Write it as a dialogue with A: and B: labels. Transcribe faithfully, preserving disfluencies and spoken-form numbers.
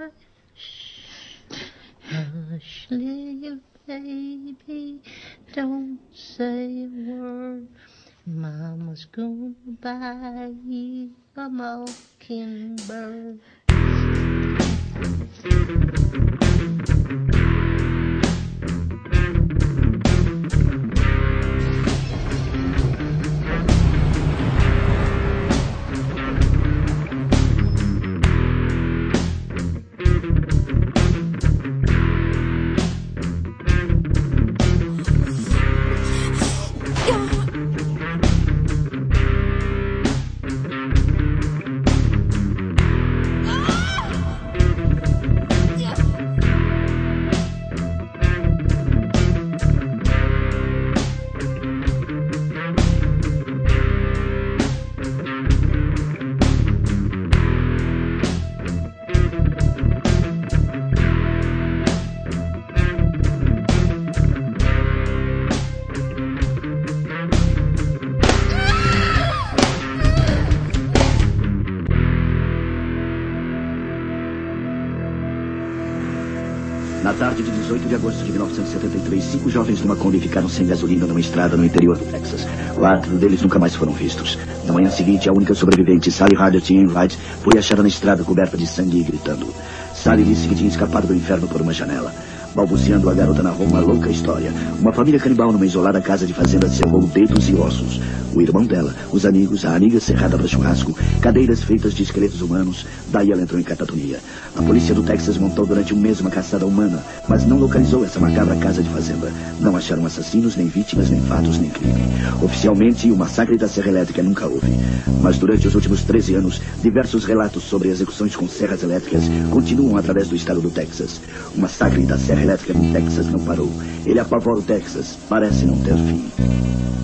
A: Hush, little baby, don't say a word. Mama's gonna buy you a mockingbird.
B: Na tarde de dezoito de agosto de mil novecentos e setenta e três, cinco jovens numa Kombi ficaram sem gasolina numa estrada no interior do Texas. Quatro deles nunca mais foram vistos. Na manhã seguinte, a única sobrevivente, Sally Hardert Enright, foi achada na estrada coberta de sangue e gritando. Sally disse que tinha escapado do inferno por uma janela. Balbuciando, a garota narrou uma louca história. Uma família canibal numa isolada casa de fazenda cerrou dedos e ossos. O irmão dela, os amigos, a amiga cerrada para churrasco, cadeiras feitas de esqueletos humanos. Daí ela entrou em catatonia. A polícia do Texas montou durante um mês uma caçada humana, mas não localizou essa macabra casa de fazenda. Não acharam assassinos, nem vítimas, nem fatos, nem crime. Oficialmente, o massacre da Serra Elétrica nunca houve. Mas durante os últimos treze anos, diversos relatos sobre execuções com serras elétricas continuam através do estado do Texas. O massacre da Serra Elétrica no Texas não parou. Ele apavora o Texas. Parece não ter fim.